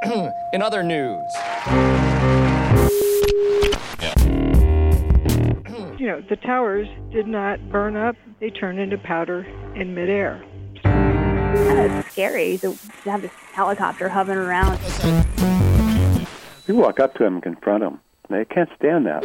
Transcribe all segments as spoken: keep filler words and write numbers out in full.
In other news. You know, the towers did not burn up. They turned into powder in midair. Uh, it's scary to have this helicopter hovering around. You walk up to them and confront them. They can't stand that.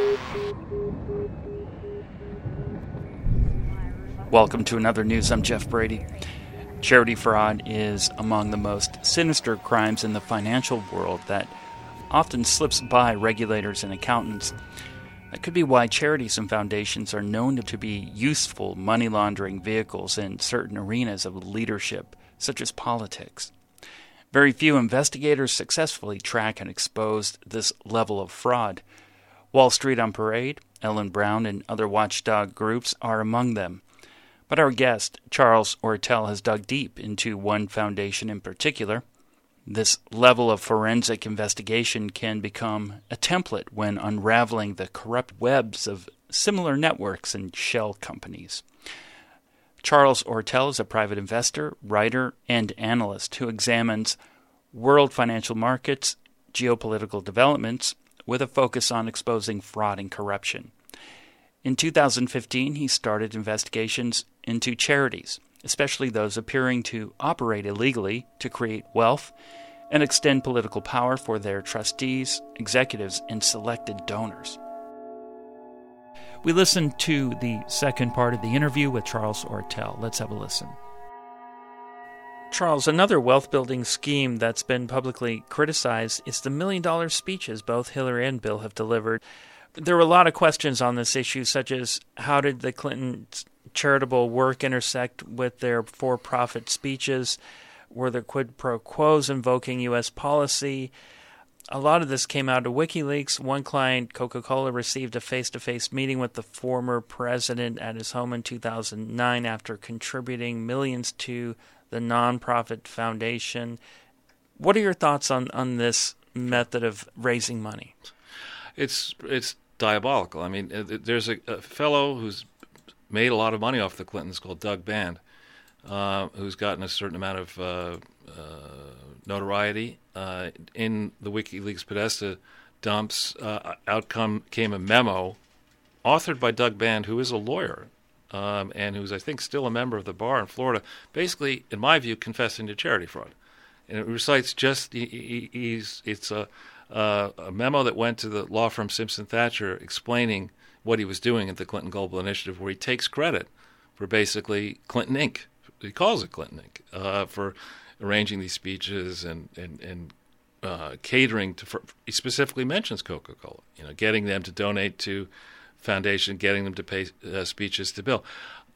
Welcome to Another News. I'm Jeff Brady. Charity fraud is among the most sinister crimes in the financial world that often slips by regulators and accountants. That could be why charities and foundations are known to be useful money laundering vehicles in certain arenas of leadership, such as politics. Very few investigators successfully track and expose this level of fraud. Wall Street on Parade, Ellen Brown, and other watchdog groups are among them. But our guest, Charles Ortel, has dug deep into one foundation in particular. This level of forensic investigation can become a template when unraveling the corrupt webs of similar networks and shell companies. Charles Ortel is a private investor, writer, and analyst who examines world financial markets, geopolitical developments, with a focus on exposing fraud and corruption. In two thousand fifteen, he started investigations into charities, especially those appearing to operate illegally to create wealth and extend political power for their trustees, executives, and selected donors. We listened to the second part of the interview with Charles Ortel. Let's have a listen. Charles, another wealth-building scheme that's been publicly criticized is the million-dollar speeches both Hillary and Bill have delivered. There were a lot of questions on this issue, such as how did the Clinton charitable work intersect with their for-profit speeches? Were there quid pro quos invoking U S policy? A lot of this came out of WikiLeaks. One client, Coca-Cola, received a face-to-face meeting with the former president at his home in two thousand nine after contributing millions to the nonprofit foundation. What are your thoughts on, on this method of raising money? It's it's diabolical. I mean, there's a, a fellow who's made a lot of money off the Clintons called Doug Band, uh, who's gotten a certain amount of uh, uh, notoriety. Uh, in the WikiLeaks Podesta dumps, uh, outcome came a memo authored by Doug Band, who is a lawyer um, and who's, I think, still a member of the bar in Florida, basically, in my view, confessing to charity fraud. And it recites just, he, he, he's, it's a, uh, a memo that went to the law firm Simpson Thacher explaining what he was doing at the Clinton Global Initiative, where he takes credit for basically Clinton Incorporated. He calls it Clinton Incorporated, uh, for arranging these speeches and, and, and uh, catering to, for, he specifically mentions Coca-Cola, you know, getting them to donate to foundation, getting them to pay uh, speeches to Bill.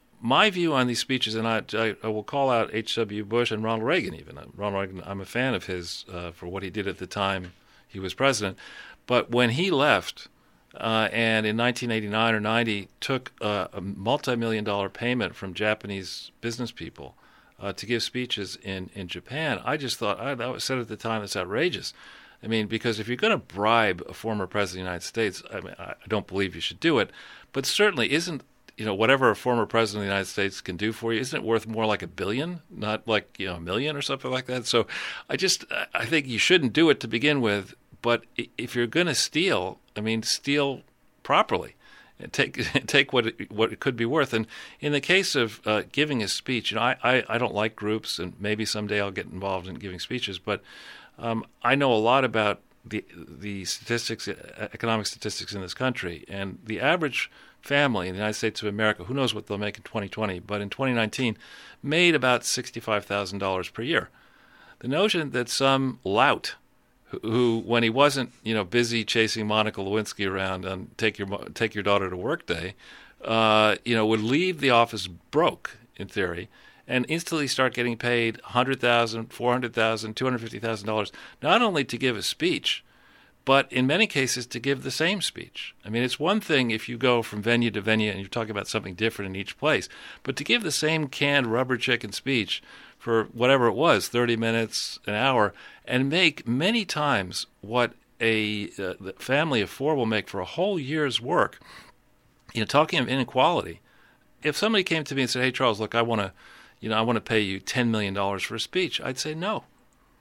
My view on these speeches, and I, I, I will call out H W Bush and Ronald Reagan even. Ronald Reagan, I'm a fan of his uh, for what he did at the time he was president. But when he left, uh, and in nineteen eighty-nine or ninety took uh, a multi-million dollar payment from Japanese business people uh, to give speeches in, in Japan, I just thought, I, that was said at the time, that's outrageous. I mean, because if you're going to bribe a former president of the United States, I mean, I don't believe you should do it. But certainly isn't, you know, whatever a former president of the United States can do for you, isn't it worth more like a billion, not like, you know, a million or something like that? So I just, I think you shouldn't do it to begin with. But if you're going to steal, I mean, steal properly. Take take what it, what it could be worth. And in the case of uh, giving a speech, you know, I, I, I don't like groups, and maybe someday I'll get involved in giving speeches, but um, I know a lot about the the statistics, economic statistics in this country, and the average family in the United States of America, who knows what they'll make in twenty twenty, but in twenty nineteen, made about sixty-five thousand dollars per year. The notion that some lout who, when he wasn't, you know, busy chasing Monica Lewinsky around on take your take your daughter to work day, uh, you know, would leave the office broke in theory, and instantly start getting paid one hundred thousand dollars, four hundred thousand dollars, two hundred fifty thousand dollars, not only to give a speech, but in many cases to give the same speech. I mean, it's one thing if you go from venue to venue and you're talking about something different in each place, but to give the same canned rubber chicken speech for whatever it was, thirty minutes, an hour, and make many times what a uh, family of four will make for a whole year's work. You know, talking of inequality, if somebody came to me and said, "Hey, Charles, look, I want to, you know, I want to pay you ten million dollars for a speech," I'd say no.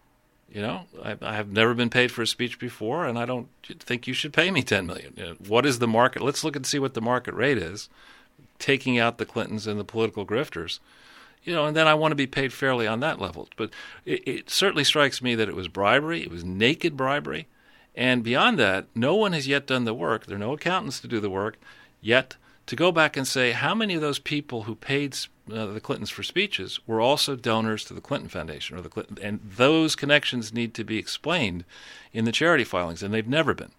You know, I, I have never been paid for a speech before, and I don't think you should pay me ten million dollars. You know, what is the market? Let's look and see what the market rate is, taking out the Clintons and the political grifters. You know, and then I want to be paid fairly on that level. But it, it certainly strikes me that it was bribery. It was naked bribery. And beyond that, no one has yet done the work. There are no accountants to do the work yet to go back and say how many of those people who paid uh, the Clintons for speeches were also donors to the Clinton Foundation or the Clinton, and those connections need to be explained in the charity filings, and they've never been.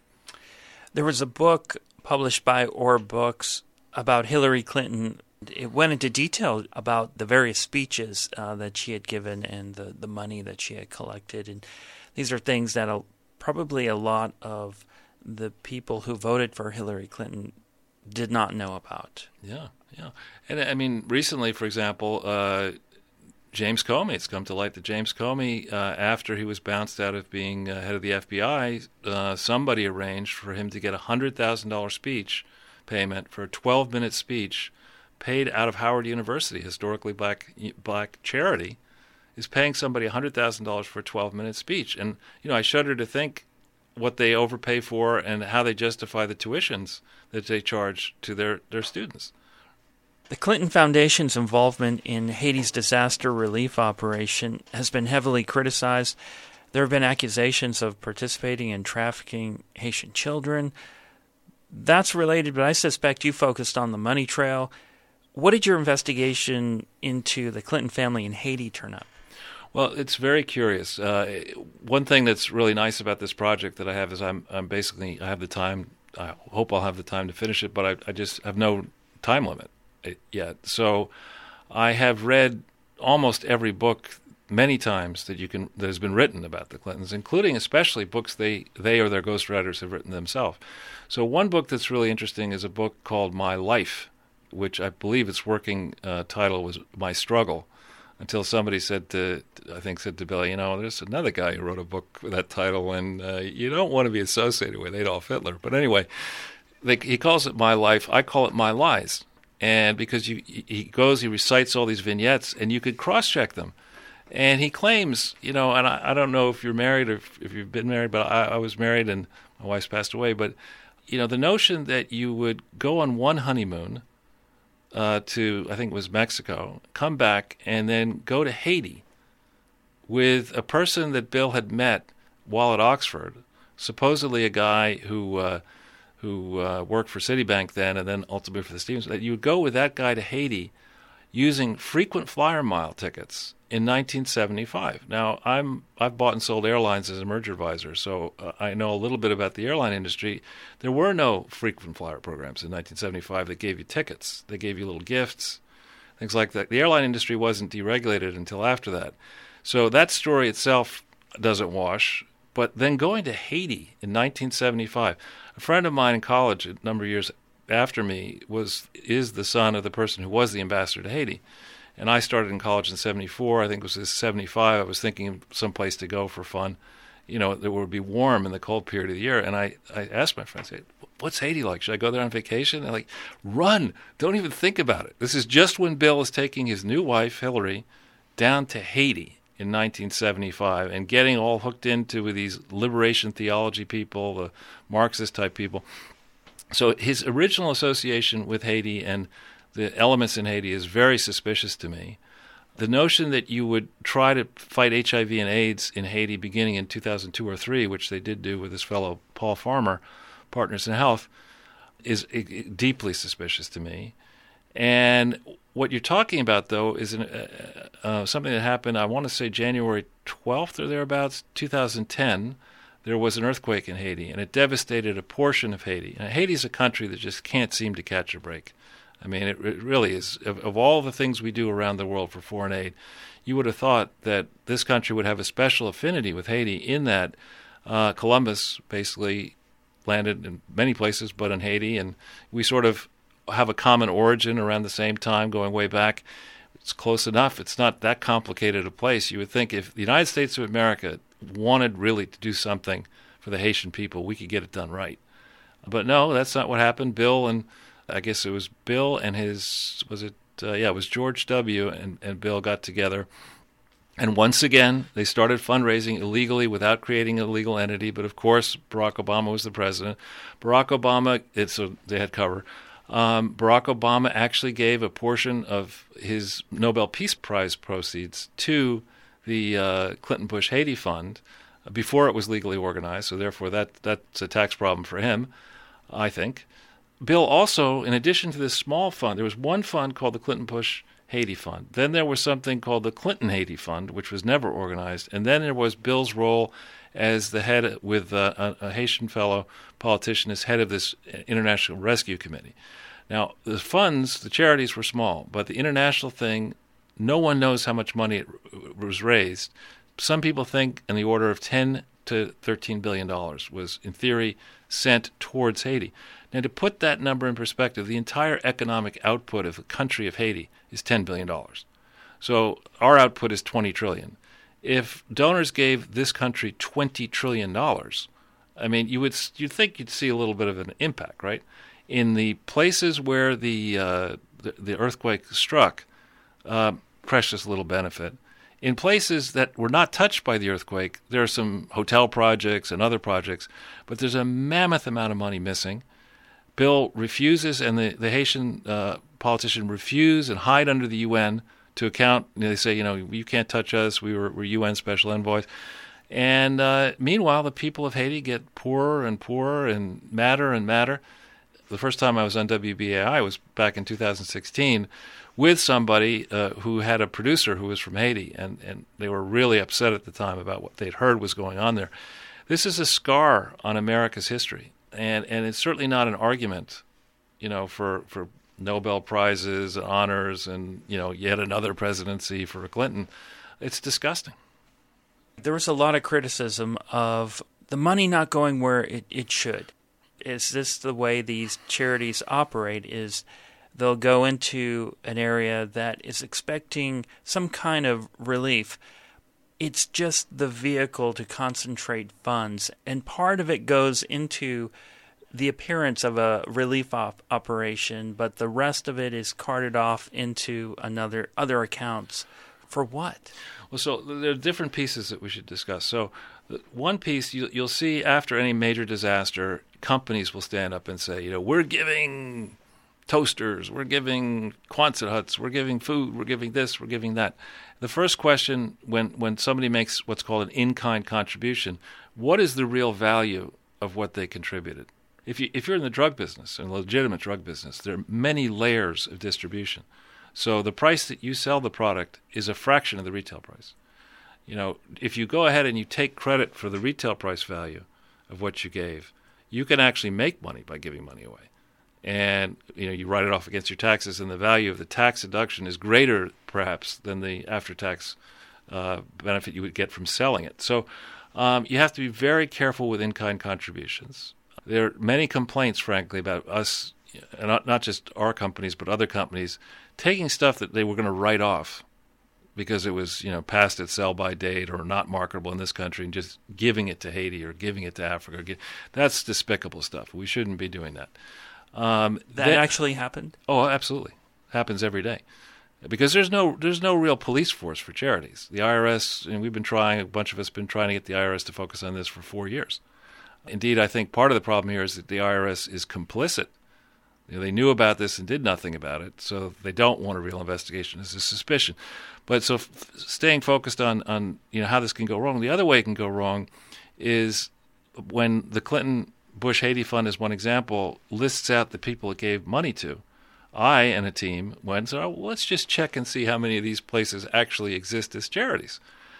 There was a book published by Orr Books about Hillary Clinton. It went into detail about the various speeches uh, that she had given and the, the money that she had collected, and these are things that a, probably a lot of the people who voted for Hillary Clinton did not know about. Yeah, yeah. And I mean, recently, for example, uh, James Comey, it's come to light that James Comey, uh, after he was bounced out of being uh, head of the F B I, uh, somebody arranged for him to get a one hundred thousand dollars speech payment for a twelve-minute speech paid out of Howard University, historically black black charity, is paying somebody one hundred thousand dollars for a twelve-minute speech. And, you know, I shudder to think what they overpay for and how they justify the tuitions that they charge to their, their students. The Clinton Foundation's involvement in Haiti's disaster relief operation has been heavily criticized. There have been accusations of participating in trafficking Haitian children. That's related, but I suspect you focused on the money trail. What did your investigation into the Clinton family in Haiti turn up? Well, it's very curious. Uh, one thing that's really nice about this project that I have is I'm, I'm basically, I have the time, I hope I'll have the time to finish it, but I, I just have no time limit yet. So I have read almost every book many times that you can that has been written about the Clintons, including especially books they, they or their ghostwriters have written themselves. So one book that's really interesting is a book called My Life, which I believe its working uh, title was My Struggle, until somebody said to, I think said to Bill, you know, there's another guy who wrote a book with that title, and uh, you don't want to be associated with Adolf Hitler. But anyway, they, he calls it My Life. I call it My Lies. And because you, he goes, he recites all these vignettes, and you could cross-check them. And he claims, you know, and I, I don't know if you're married or if, if you've been married, but I, I was married and my wife's passed away. But, you know, the notion that you would go on one honeymoon uh, to, I think it was Mexico, come back, and then go to Haiti with a person that Bill had met while at Oxford, supposedly a guy who uh, who uh, worked for Citibank then and then ultimately for the Stevens, that you would go with that guy to Haiti using frequent flyer mile tickets in nineteen seventy-five. Now, I'm, I've bought and sold airlines as a merger advisor, so uh, I know a little bit about the airline industry. There were no frequent flyer programs in nineteen seventy-five that gave you tickets. They gave you little gifts, things like that. The airline industry wasn't deregulated until after that. So that story itself doesn't wash. But then going to Haiti in nineteen seventy-five, a friend of mine in college a number of years after me was is the son of the person who was the ambassador to Haiti. And I started in college in seventy-four. I think it was seventy-five. I was thinking of some place to go for fun, you know, that would be warm in the cold period of the year. And I, I asked my friends, what's Haiti like? Should I go there on vacation? They're like, run. Don't even think about it. This is just when Bill is taking his new wife, Hillary, down to Haiti in nineteen seventy-five and getting all hooked into with these liberation theology people, the Marxist-type people. So his original association with Haiti and the elements in Haiti is very suspicious to me. The notion that you would try to fight H I V and AIDS in Haiti beginning in two thousand two or three, which they did do with this fellow Paul Farmer, Partners in Health, is deeply suspicious to me. And what you're talking about, though, is an, uh, uh, something that happened, I want to say January twelfth or thereabouts, two thousand ten. There was an earthquake in Haiti, and it devastated a portion of Haiti. And Haiti is a country that just can't seem to catch a break. I mean, it, it really is. Of, of all the things we do around the world for foreign aid, you would have thought that this country would have a special affinity with Haiti in that uh, Columbus basically landed in many places but in Haiti, and we sort of have a common origin around the same time going way back. It's close enough. It's not that complicated a place. You would think if the United States of America wanted really to do something for the Haitian people, we could get it done right. But no, that's not what happened. Bill and I guess it was Bill and his, was it, uh, yeah, it was George W. and, and Bill got together And once again, they started fundraising illegally without creating a legal entity. But of course, Barack Obama was the president. Barack Obama, it's so they had cover. Um, Barack Obama actually gave a portion of his Nobel Peace Prize proceeds to the uh, Clinton Bush Haiti Fund before it was legally organized. So therefore, that that's a tax problem for him, I think. Bill also, in addition to this small fund, there was one fund called the Clinton Bush Haiti Fund. Then there was something called the Clinton Haiti Fund, which was never organized. And then there was Bill's role as the head, with uh, a, a Haitian fellow politician, as head of this International Rescue Committee. Now, the funds, the charities were small, but the international thing, no one knows how much money it was raised. Some people think in the order of ten to thirteen billion dollars was, in theory, sent towards Haiti. Now, to put that number in perspective, the entire economic output of the country of Haiti is ten billion dollars. So our output is twenty trillion dollars. If donors gave this country twenty trillion dollars, I mean, you would you'd think you'd see a little bit of an impact, right? In the places where the uh, the, the earthquake struck, uh, precious little benefit. In places that were not touched by the earthquake, there are some hotel projects and other projects, but there's a mammoth amount of money missing. Bill refuses, and the, the Haitian uh, politician refuse and hide under the U N to account. You know, they say, you know, you can't touch us. We were, we're U N special envoys. And uh, meanwhile, the people of Haiti get poorer and poorer and madder and madder. The first time I was on W B A I was back in two thousand sixteen with somebody uh, who had a producer who was from Haiti, and, and they were really upset at the time about what they'd heard was going on there. This is a scar on America's history, and, and it's certainly not an argument, you know, for, for Nobel Prizes, honors, and, you know, yet another presidency for Clinton. It's disgusting. There was a lot of criticism of the money not going where it, it should. Is this the way these charities operate? Is they'll go into an area that is expecting some kind of relief. It's just the vehicle to concentrate funds, and part of it goes into the appearance of a relief op- operation, but the rest of it is carted off into another other accounts. For what? Well, so there are different pieces that we should discuss. So one piece, you, you'll see after any major disaster, companies will stand up and say, you know, we're giving toasters, we're giving Quonset huts, we're giving food, we're giving this, we're giving that. The first question when, when somebody makes what's called an in-kind contribution, what is the real value of what they contributed? If you if you're in the drug business, in the legitimate drug business, there are many layers of distribution. So the price that you sell the product is a fraction of the retail price. You know, if you go ahead and you take credit for the retail price value of what you gave, you can actually make money by giving money away. And, you know, you write it off against your taxes, and the value of the tax deduction is greater, perhaps, than the after-tax uh, benefit you would get from selling it. So um, you have to be very careful with in-kind contributions. There are many complaints, frankly, about us, not, not just our companies, but other companies, taking stuff that they were going to write off because it was, you know, past its sell-by date or not marketable in this country, and just giving it to Haiti or giving it to Africa. Or give, that's despicable stuff. We shouldn't be doing that. Um, that then, actually happened? Oh, absolutely. Happens every day. Because there's no there's no real police force for charities. The I R S, and we've been trying, a bunch of us have been trying to get the I R S to focus on this for four years. Indeed, I think part of the problem here is that the I R S is complicit. You know, they knew about this and did nothing about it, so they don't want a real investigation. It's a suspicion. But so f- staying focused on, on you know how this can go wrong, the other way it can go wrong is when the Clinton Bush Haiti Fund, as one example, lists out the people it gave money to. I and a team went and said, oh, well, let's just check and see how many of these places actually exist as charities.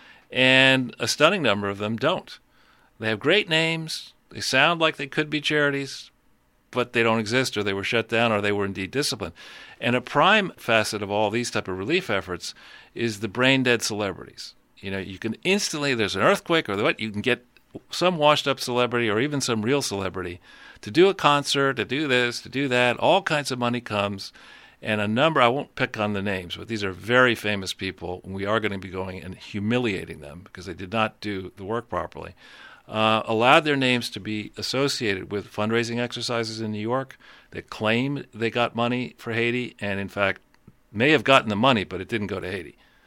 And a stunning number of them don't. They have great names. They sound like they could be charities, but they don't exist, or they were shut down, or they were indeed disciplined. And a prime facet of all these type of relief efforts is the brain-dead celebrities. You know, you can instantly, there's an earthquake or what, you can get some washed-up celebrity or even some real celebrity to do a concert, to do this, to do that. All kinds of money comes, and a number, I won't pick on the names, but these are very famous people, and we are going to be going and humiliating them because they did not do the work properly. Uh, allowed their names to be associated with fundraising exercises in New York that claim they got money for Haiti and, in fact, may have gotten the money, but it didn't go to Haiti.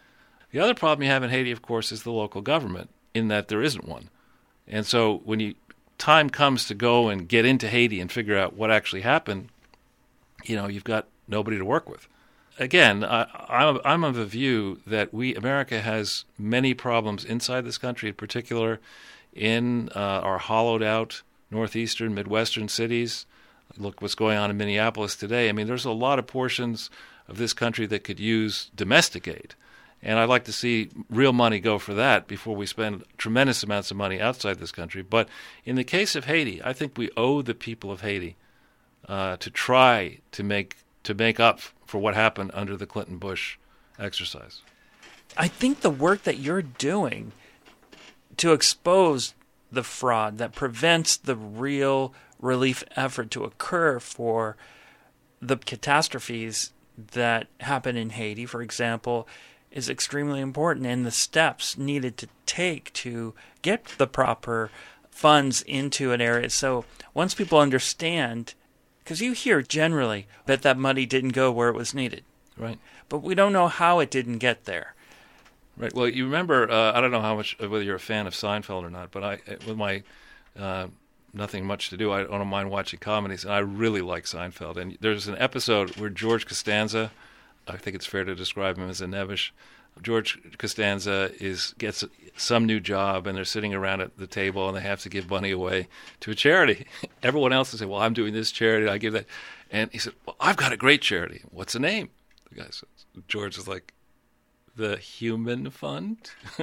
The other problem you have in Haiti, of course, is the local government, in that there isn't one. And so when you time comes to go and get into Haiti and figure out what actually happened, you know, you've got nobody to work with. Again, I, I'm, I'm of the view that we, America, has many problems inside this country, in particular in uh, our hollowed-out northeastern, midwestern cities. Look what's going on in Minneapolis today. I mean, there's a lot of portions of this country that could use domestic aid. And I'd like to see real money go for that before we spend tremendous amounts of money outside this country. But in the case of Haiti, I think we owe the people of Haiti uh, to try to make to make up for what happened under the Clinton-Bush exercise. I think the work that you're doing to expose the fraud that prevents the real relief effort to occur for the catastrophes that happen in Haiti, for example, is extremely important, and the steps needed to take to get the proper funds into an area. So once people understand, because you hear generally that that money didn't go where it was needed. Right. But we don't know how it didn't get there. Right. Well, you remember, uh, I don't know how much, whether you're a fan of Seinfeld or not, but I, with my uh, nothing much to do, I don't mind watching comedies, and I really like Seinfeld. And there's an episode where George Costanza, I think it's fair to describe him as a Nevish, George Costanza is gets some new job, and they're sitting around at the table, and they have to give money away to a charity. Everyone else will say, well, I'm doing this charity, I give that. And he said, well, I've got a great charity. What's the name? The guy says, George is like, the Human Fund?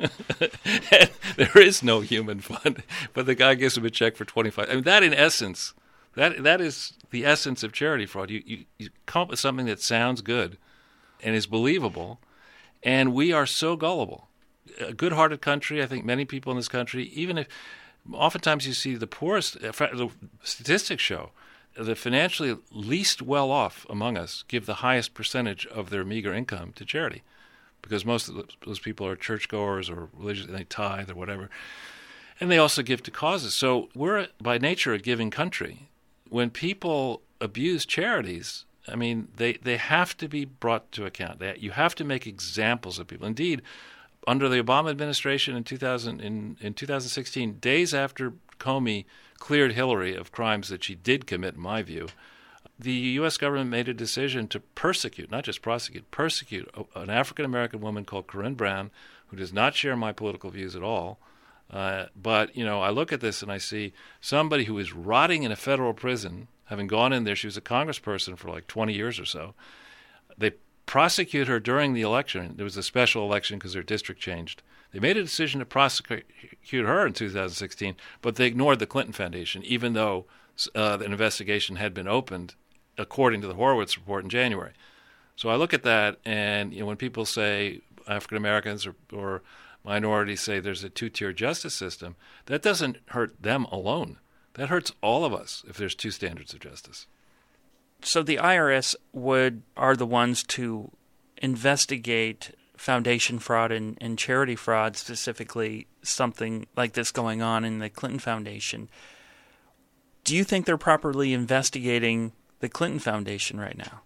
There is no human fund. But the guy gives him a check for twenty-five. I mean, that in essence, that that is the essence of charity fraud. You, you, you come up with something that sounds good and is believable, and we are so gullible. A good-hearted country, I think many people in this country, even if oftentimes you see the poorest, the statistics show, the financially least well-off among us give the highest percentage of their meager income to charity, because most of those people are churchgoers or religious, and they tithe or whatever. And they also give to causes. So we're, by nature, a giving country. When people abuse charities, I mean, they, they have to be brought to account. They, you have to make examples of people. Indeed, under the Obama administration in two thousand in, in two thousand sixteen, days after Comey cleared Hillary of crimes that she did commit, in my view, the U S government made a decision to persecute, not just prosecute, persecute an African-American woman called Corinne Brown, who does not share my political views at all. Uh, but, you know, I look at this and I see somebody who is rotting in a federal prison, having gone in there. She was a congressperson for like twenty years or so. They prosecute her during the election. There was a special election because her district changed. They made a decision to prosecute her in two thousand sixteen, but they ignored the Clinton Foundation, even though uh, an investigation had been opened, according to the Horowitz report in January. So I look at that, and you know, when people say African Americans or, or minorities say there's a two-tier justice system, that doesn't hurt them alone. That hurts all of us if there's two standards of justice. So the I R S would are the ones to investigate foundation fraud and, and charity fraud, specifically something like this going on in the Clinton Foundation. Do you think they're properly investigating the Clinton Foundation right now?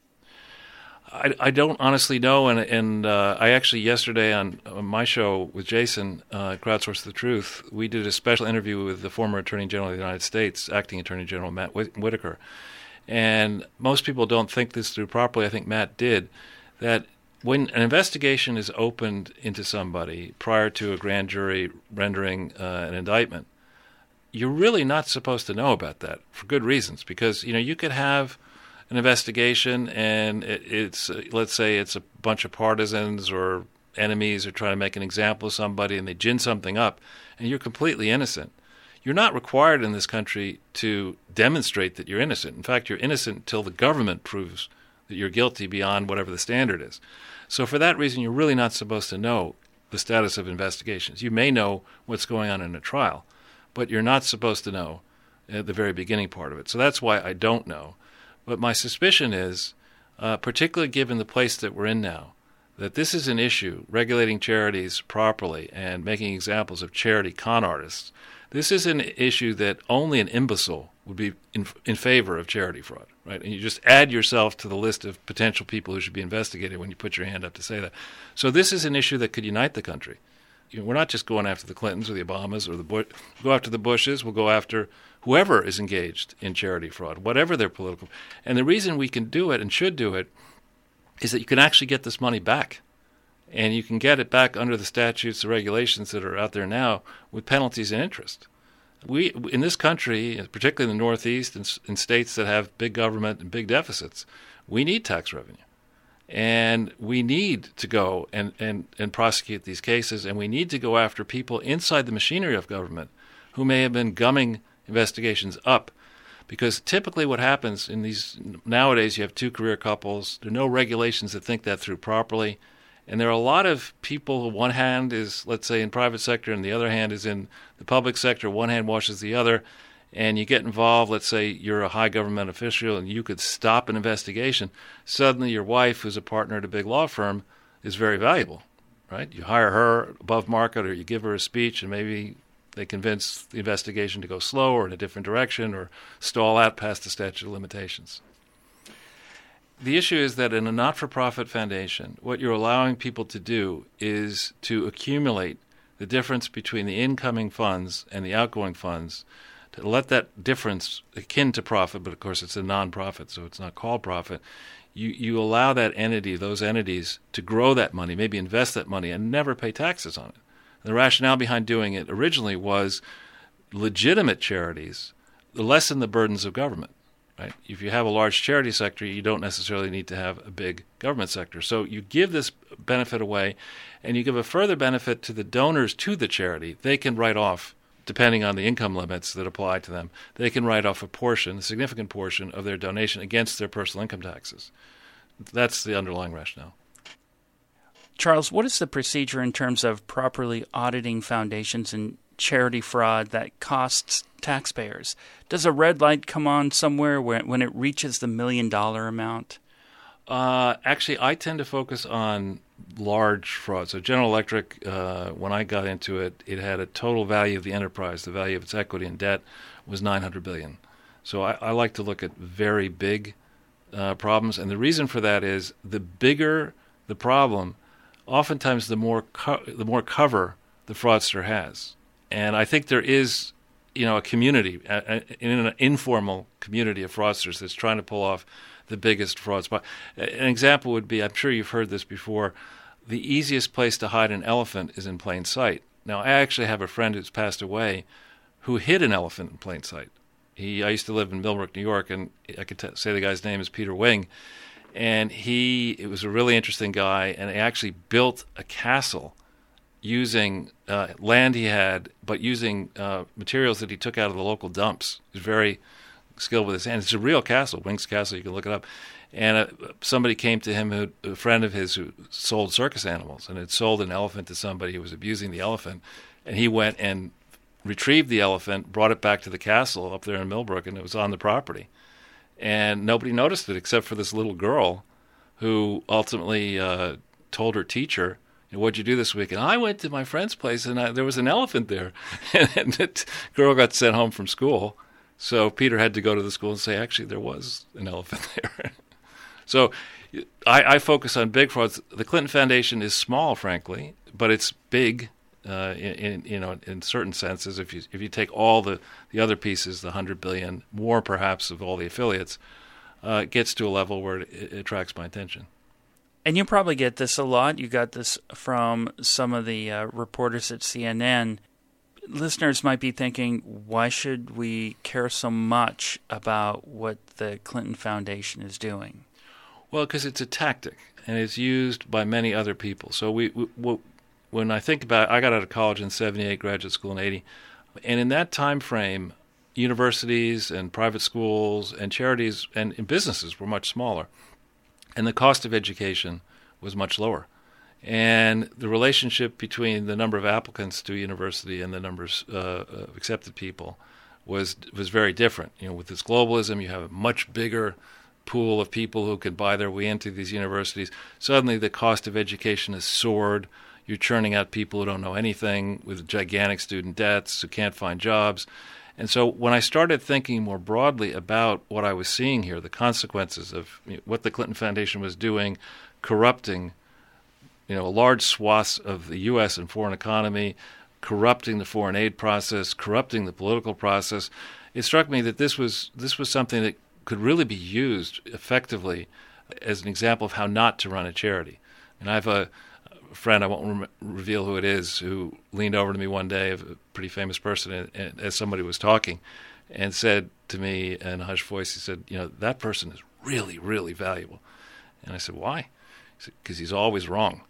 I, I don't honestly know, and and uh, I actually yesterday on, on my show with Jason, uh, Crowdsource the Truth, we did a special interview with the former Attorney General of the United States, Acting Attorney General Matt Whit- Whitaker. And most people don't think this through properly. I think Matt did. That when an investigation is opened into somebody prior to a grand jury rendering uh, an indictment, you're really not supposed to know about that for good reasons. Because, you know, you could have an investigation and it, it's, uh, let's say it's a bunch of partisans or enemies are trying to make an example of somebody and they gin something up, and you're completely innocent. You're not required in this country to demonstrate that you're innocent. In fact, you're innocent until the government proves that you're guilty beyond whatever the standard is. So for that reason, you're really not supposed to know the status of investigations. You may know what's going on in a trial, but you're not supposed to know at the very beginning part of it. So that's why I don't know. But my suspicion is, uh, particularly given the place that we're in now, that this is an issue, regulating charities properly and making examples of charity con artists, This is an issue that only an imbecile would be in, in favor of charity fraud, right? And you just add yourself to the list of potential people who should be investigated when you put your hand up to say that. So this is an issue that could unite the country. You know, we're not just going after the Clintons or the Obamas or the Bush. We'll go after the Bushes. We'll go after whoever is engaged in charity fraud, whatever their political. And the reason we can do it and should do it is that you can actually get this money back. And you can get it back under the statutes, the regulations that are out there now with penalties and interest. We, in this country, particularly in the Northeast and in states that have big government and big deficits, we need tax revenue. And we need to go and, and, and prosecute these cases, and we need to go after people inside the machinery of government who may have been gumming investigations up. Because typically what happens in these, nowadays you have two career couples, there are no regulations that think that through properly, and there are a lot of people, one hand is, let's say, in private sector, and the other hand is in the public sector, one hand washes the other, and you get involved, let's say you're a high government official and you could stop an investigation, suddenly your wife, who's a partner at a big law firm, is very valuable, right? You hire her above market, or you give her a speech, and maybe they convince the investigation to go slow or in a different direction or stall out past the statute of limitations. The issue is that in a not-for-profit foundation, what you're allowing people to do is to accumulate the difference between the incoming funds and the outgoing funds, to let that difference, akin to profit, but of course it's a non-profit, so it's not called profit, you, you allow that entity, those entities, to grow that money, maybe invest that money, and never pay taxes on it. And the rationale behind doing it originally was legitimate charities lessen the burdens of government. Right? If you have a large charity sector, you don't necessarily need to have a big government sector. So you give this benefit away, and you give a further benefit to the donors to the charity. They can write off, depending on the income limits that apply to them, they can write off a portion, a significant portion of their donation against their personal income taxes. That's the underlying rationale. Charles, what is the procedure in terms of properly auditing foundations and charity fraud that costs taxpayers? Does a red light come on somewhere when, when it reaches the million-dollar amount? Uh, actually, I tend to focus on large fraud. So General Electric, uh, when I got into it, it had a total value of the enterprise, the value of its equity and debt was nine hundred billion dollars. So I, I like to look at very big uh, problems, and the reason for that is the bigger the problem, oftentimes the more co- the more cover the fraudster has. And I think there is, you know, a community, a, a, an informal community of fraudsters that's trying to pull off the biggest frauds. An example would be, I'm sure you've heard this before, the easiest place to hide an elephant is in plain sight. Now, I actually have a friend who's passed away who hid an elephant in plain sight. He, I used to live in Millbrook, New York, and I could t- say the guy's name is Peter Wing. And he, it was a really interesting guy, and he actually built a castle using uh, land he had, but using uh, materials that he took out of the local dumps. He was very skilled with his hands. It's a real castle, Wing's Castle. You can look it up. And uh, somebody came to him, who, a friend of his who sold circus animals, and had sold an elephant to somebody who was abusing the elephant. And he went and retrieved the elephant, brought it back to the castle up there in Millbrook, and it was on the property. And nobody noticed it except for this little girl who ultimately uh, told her teacher, "What'd you do this week?" And I went to my friend's place, and I, there was an elephant there. And the girl got sent home from school. So Peter had to go to the school and say, actually, there was an elephant there. So I, I focus on big frauds. The Clinton Foundation is small, frankly, but it's big uh, in, in you know in certain senses. If you if you take all the, the other pieces, the one hundred billion, more perhaps of all the affiliates, uh, it gets to a level where it, it attracts my attention. And you probably get this a lot. You got this from some of the uh, reporters at C N N. Listeners might be thinking, why should we care so much about what the Clinton Foundation is doing? Well, because it's a tactic, and it's used by many other people. So we, we when I think about it, I got out of college in seventy-eight, graduate school in eighty, and in that time frame, universities and private schools and charities and, and businesses were much smaller. And the cost of education was much lower. And the relationship between the number of applicants to a university and the numbers uh, of accepted people was was very different. You know, with this globalism, you have a much bigger pool of people who can buy their way into these universities. Suddenly, the cost of education has soared. You're churning out people who don't know anything with gigantic student debts, who can't find jobs. And so when I started thinking more broadly about what I was seeing here, the consequences of you know, what the Clinton Foundation was doing, corrupting, you know, large swaths of the U S and foreign economy, corrupting the foreign aid process, corrupting the political process, it struck me that this was this was something that could really be used effectively as an example of how not to run a charity. And I have a friend, I won't re- reveal who it is, who leaned over to me one day, a pretty famous person, and, and, as somebody was talking, and said to me in a hushed voice, he said, you know, that person is really, really valuable. And I said, why? He said, because he's always wrong.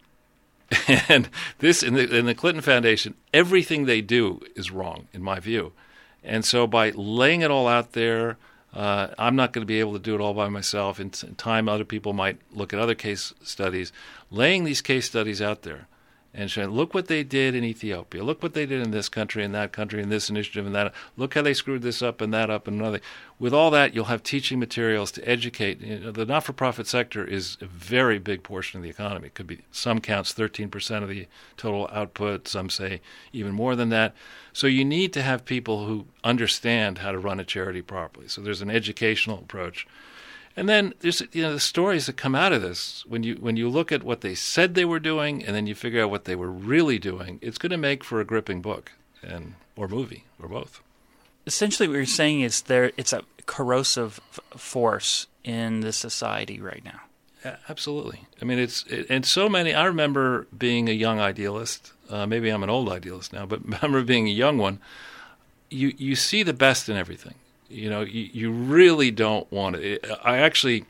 And this, in the, in the Clinton Foundation, everything they do is wrong, in my view. And so by laying it all out there, uh, I'm not going to be able to do it all by myself. In, t- in time, other people might look at other case studies. Laying these case studies out there and saying, look what they did in Ethiopia. Look what they did in this country and that country and this initiative and that. Look how they screwed this up and that up and another. With all that, you'll have teaching materials to educate. You know, the not-for-profit sector is a very big portion of the economy. It could be, some counts thirteen percent of the total output. Some say even more than that. So you need to have people who understand how to run a charity properly. So there's an educational approach. And then there's you know the stories that come out of this. When you when you look at what they said they were doing and then you figure out what they were really doing, it's going to make for a gripping book and or movie or both. Essentially what you're saying is there it's a corrosive f- force in the society right now. Yeah, absolutely. I mean, it's it, and so many. I remember being a young idealist. Uh, maybe I'm an old idealist now, but I remember being a young one. You you see the best in everything. You know, you, you really don't want it. I actually,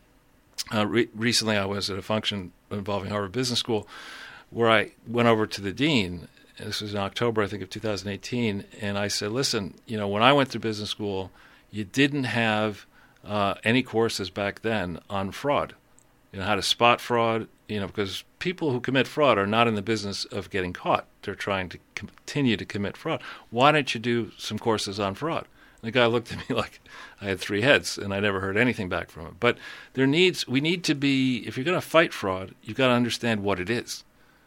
uh, re- recently I was at a function involving Harvard Business School where I went over to the dean. This was in October, I think, of two thousand eighteen. And I said, listen, you know, when I went to business school, you didn't have uh, any courses back then on fraud. You know, how to spot fraud, you know, because people who commit fraud are not in the business of getting caught. They're trying to continue to commit fraud. Why don't you do some courses on fraud? The guy looked at me like I had three heads, and I never heard anything back from him. But there needs, we need to be, if you're going to fight fraud, you've got to understand what it is.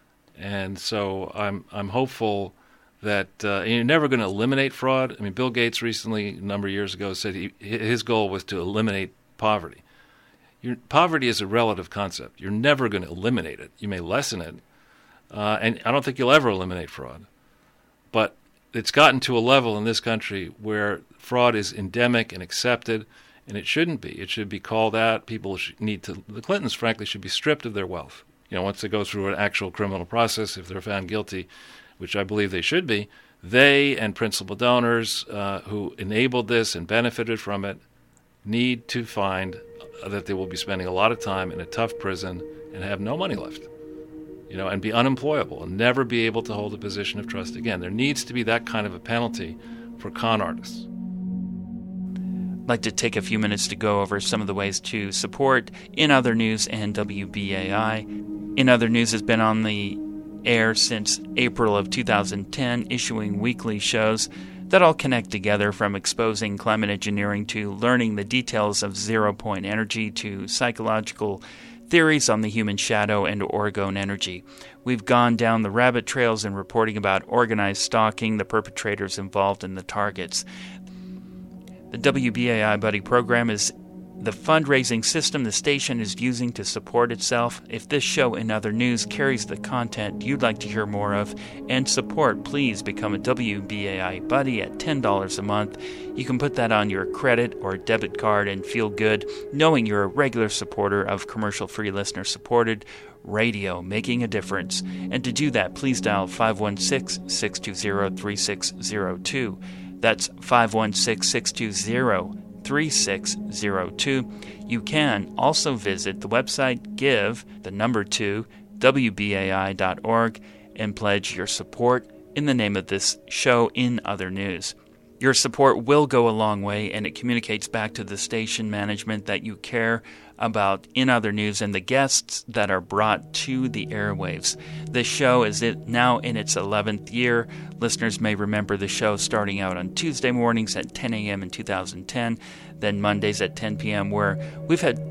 And so I'm I'm hopeful that uh, you're never going to eliminate fraud. I mean, Bill Gates recently, a number of years ago, said he, his goal was to eliminate poverty. Your, poverty is a relative concept. You're never going to eliminate it. You may lessen it, uh, and I don't think you'll ever eliminate fraud. But it's gotten to a level in this country where fraud is endemic and accepted, and it shouldn't be. It should be called out. People should need to, the Clintons, frankly, should be stripped of their wealth. You know, once they go through an actual criminal process, if they're found guilty, which I believe they should be, they and principal donors uh, who enabled this and benefited from it need to find that they will be spending a lot of time in a tough prison and have no money left. You know, and be unemployable and never be able to hold a position of trust again. There needs to be that kind of a penalty for con artists. I'd like to take a few minutes to go over some of the ways to support In Other News and W B A I. In Other News has been on the air since April of two thousand ten, issuing weekly shows that all connect together, from exposing climate engineering to learning the details of zero-point energy to psychological theories on the human shadow and orgone energy. We've gone down the rabbit trails in reporting about organized stalking, the perpetrators involved, and the targets. The W B A I Buddy program is the fundraising system the station is using to support itself. If this show In Other News carries the content you'd like to hear more of and support, please become a W B A I Buddy at ten dollars a month. You can put that on your credit or debit card and feel good knowing you're a regular supporter of commercial-free listener-supported radio, making a difference. And to do that, please dial five one six, six two zero, three six zero two. That's five one six, six two zero, three six zero two. You can also visit the website give, the number two, W B A I dot org, and pledge your support in the name of this show In Other News. Your support will go a long way, and it communicates back to the station management that you care about In Other News and the guests that are brought to the airwaves. This show is it now in its eleventh year. Listeners may remember the show starting out on Tuesday mornings at ten a.m. in two thousand ten, then Mondays at ten p.m., where we've had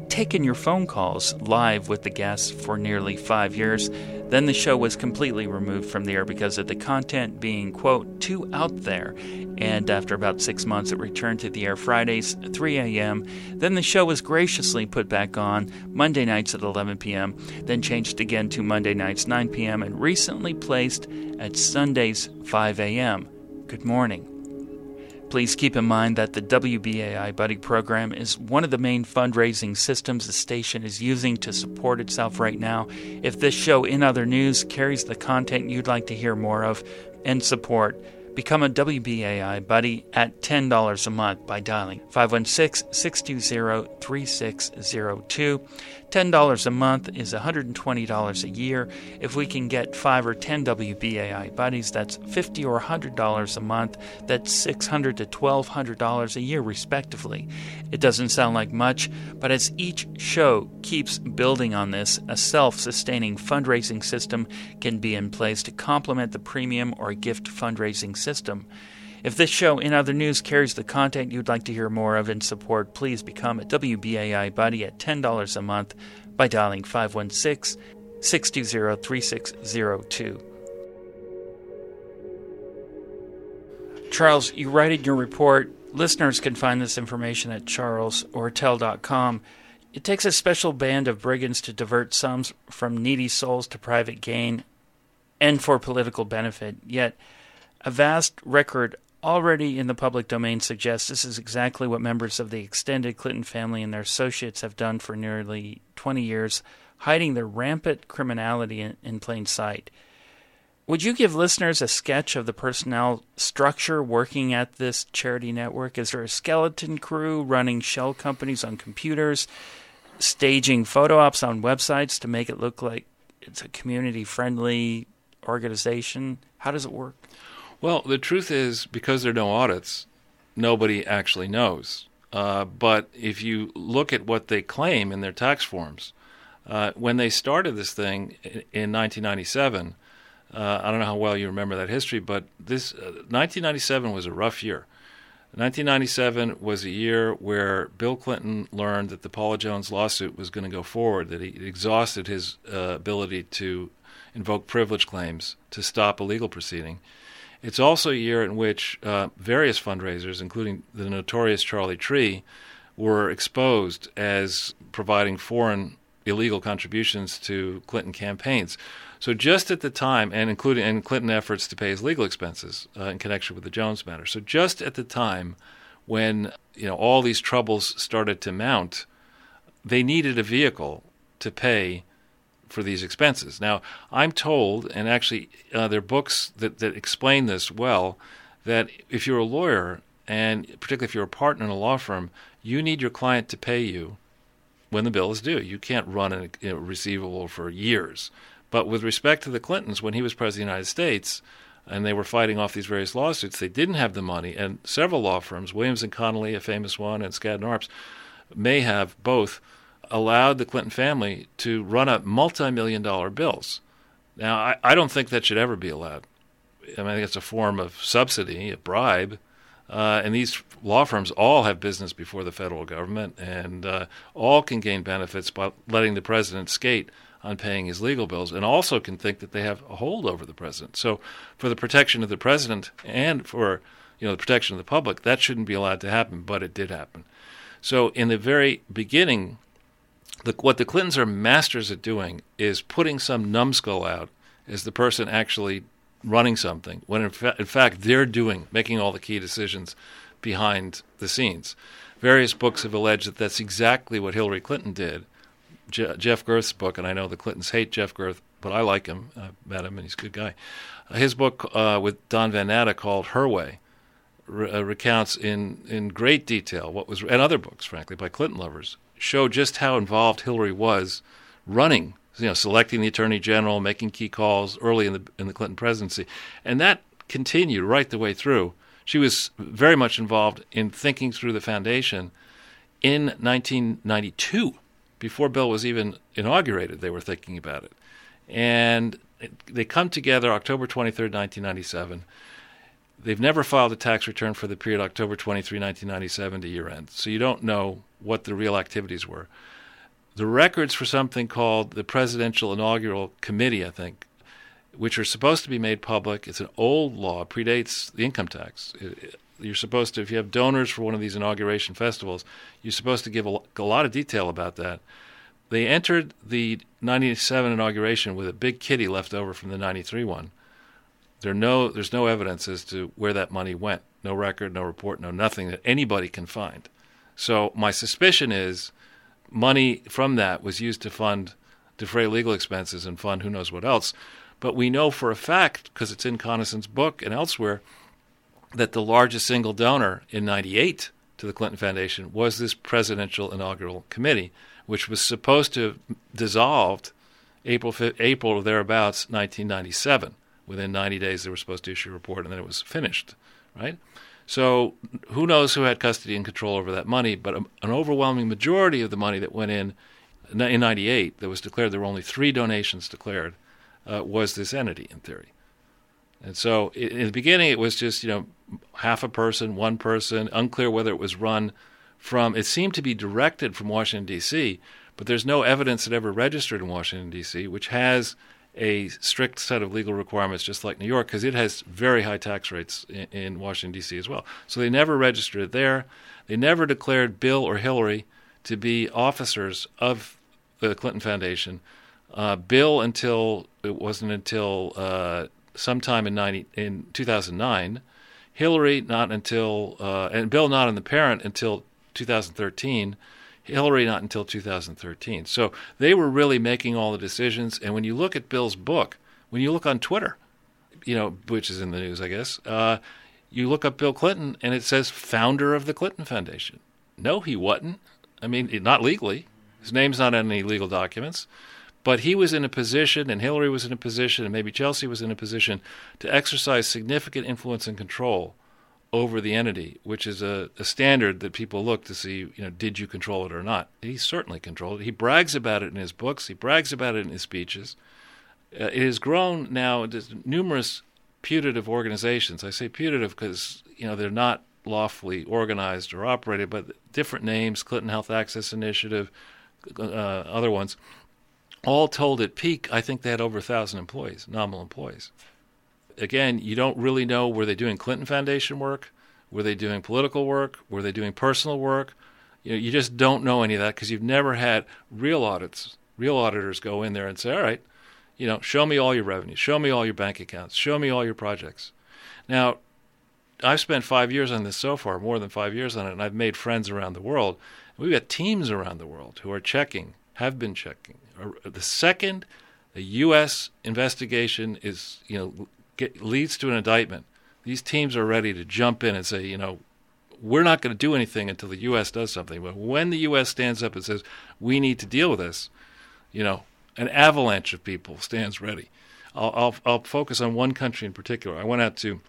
taken your phone calls live with the guests for nearly five years. Then the show was completely removed from the air because of the content being, quote, too out there. And after about six months, it returned to the air Fridays, three a.m. Then the show was graciously put back on Monday nights at eleven p.m., then changed again to Monday nights, nine p.m., and recently placed at Sundays, five a.m. Good morning. Please keep in mind that the W B A I Buddy program is one of the main fundraising systems the station is using to support itself right now. If this show, in other news, carries the content you'd like to hear more of and support, become a W B A I Buddy at ten dollars a month by dialing five one six, six two zero, three six zero two. ten dollars a month is one hundred twenty dollars a year. If we can get five or ten W B A I buddies, that's fifty dollars or one hundred dollars a month. That's six hundred dollars to twelve hundred dollars a year, respectively. It doesn't sound like much, but as each show keeps building on this, a self-sustaining fundraising system can be in place to complement the premium or gift fundraising system. If this show, in other news, carries the content you'd like to hear more of and support, please become a W B A I Buddy at ten dollars a month by dialing five one six, six two zero, three six zero two. Charles, you write in your report, listeners can find this information at charles ortel dot com. It takes a special band of brigands to divert sums from needy souls to private gain and for political benefit, yet a vast record already in the public domain suggests this is exactly what members of the extended Clinton family and their associates have done for nearly twenty years, hiding their rampant criminality in, in plain sight. Would you give listeners a sketch of the personnel structure working at this charity network? Is there a skeleton crew running shell companies on computers, staging photo ops on websites to make it look like it's a community-friendly organization? How does it work? Well, the truth is, because there are no audits, nobody actually knows. Uh, but if you look at what they claim in their tax forms, uh, when they started this thing in, in nineteen ninety-seven, uh, I don't know how well you remember that history, but this uh, nineteen ninety-seven was a rough year. nineteen ninety-seven was a year where Bill Clinton learned that the Paula Jones lawsuit was going to go forward, that he exhausted his uh, ability to invoke privilege claims to stop a legal proceeding. It's also a year in which uh, various fundraisers, including the notorious Charlie Tree, were exposed as providing foreign illegal contributions to Clinton campaigns. So just at the time, and including and Clinton efforts to pay his legal expenses uh, in connection with the Jones matter. So just at the time when you know all these troubles started to mount, they needed a vehicle to pay for these expenses. Now, I'm told, and actually uh, there are books that, that explain this well, that if you're a lawyer, and particularly if you're a partner in a law firm, you need your client to pay you when the bill is due. You can't run a you know, receivable for years. But with respect to the Clintons, when he was president of the United States, and they were fighting off these various lawsuits, they didn't have the money, and several law firms, Williams and Connolly, a famous one, and Skadden Arps, may have both allowed the Clinton family to run up multi-million dollar bills. Now, I, I don't think that should ever be allowed. I mean, I think it's a form of subsidy, a bribe, uh, and these law firms all have business before the federal government, and uh, all can gain benefits by letting the president skate on paying his legal bills, and also can think that they have a hold over the president. So for the protection of the president and for you know the protection of the public, that shouldn't be allowed to happen, but it did happen. So in the very beginning, The, what the Clintons are masters at doing is putting some numbskull out as the person actually running something, when in, fa- in fact they're doing, making all the key decisions behind the scenes. Various books have alleged that that's exactly what Hillary Clinton did. Je- Jeff Gerth's book, and I know the Clintons hate Jeff Gerth, but I like him. I've met him, and he's a good guy. Uh, his book uh, with Don Van Natta called Her Way re- uh, recounts in, in great detail what was, and other books, frankly, by Clinton lovers, show just how involved Hillary was running, you know, selecting the Attorney General, making key calls early in the in the Clinton presidency. And that continued right the way through. She was very much involved in thinking through the foundation. In nineteen ninety-two, before Bill was even inaugurated, they were thinking about it. And they come together October twenty-third, nineteen ninety-seven. They've never filed a tax return for the period October twenty-third, nineteen ninety-seven to year end, so you don't know what the real activities were. the records for something called the Presidential Inaugural Committee, I think, which are supposed to be made public. It's an old law, predates the income tax. You're supposed to, if you have donors for one of these inauguration festivals, you're supposed to give a, a lot of detail about that. They entered the ninety-seven inauguration with a big kitty left over from the ninety-three one. There no, there's no evidence as to where that money went. No record, no report, no nothing that anybody can find. So my suspicion is money from that was used to fund, defray legal expenses and fund who knows what else. But we know for a fact, because it's in Conison's book and elsewhere, that the largest single donor in ninety-eight to the Clinton Foundation was this Presidential Inaugural Committee, which was supposed to have dissolved April April or thereabouts, nineteen ninety-seven. Within ninety days, they were supposed to issue a report, and then it was finished, right? So who knows who had custody and control over that money, but a, an overwhelming majority of the money that went in in ninety-eight that was declared, there were only three donations declared, uh, was this entity, in theory. And so in the beginning, it was just, you know, half a person, one person, unclear whether it was run from, it seemed to be directed from Washington, D C, but there's no evidence it ever registered in Washington, D C, which has a strict set of legal requirements just like New York, because it has very high tax rates in, in Washington, D C as well. So they never registered it there. They never declared Bill or Hillary to be officers of the Clinton Foundation. Uh, Bill until, it wasn't until uh, sometime in ninety in two thousand nine. Hillary not until, uh, and Bill not in the parent until two thousand thirteen. Hillary not until two thousand thirteen. So they were really making all the decisions. And when you look at Bill's book, when you look on Twitter, you know, which is in the news, I guess, uh, you look up Bill Clinton and it says founder of the Clinton Foundation. No, he wasn't. I mean, not legally. His name's not on any legal documents. But he was in a position, and Hillary was in a position, and maybe Chelsea was in a position to exercise significant influence and control over the entity, which is a, a standard that people look to see, you know, did you control it or not? He certainly controlled it. He brags about it in his books. He brags about it in his speeches. Uh, it has grown now into numerous putative organizations. I say putative because, you know, they're not lawfully organized or operated, but different names, Clinton Health Access Initiative, uh, other ones, all told at peak, I think they had over one thousand employees, nominal employees. Again, you don't really know, were they doing Clinton Foundation work? Were they doing political work? Were they doing personal work? You know, you just don't know any of that because you've never had real audits. Real auditors go in there and say, all right, you know, show me all your revenue. Show me all your bank accounts. Show me all your projects. Now, I've spent five years on this so far, more than five years on it, and I've made friends around the world. We've got teams around the world who are checking, have been checking. The second a U S investigation is, you know, Get, leads to an indictment, these teams are ready to jump in and say, you know, we're not going to do anything until the U S does something. But when the U S stands up and says, we need to deal with this, you know, an avalanche of people stands ready. I'll, I'll, I'll focus on one country in particular. I went out to,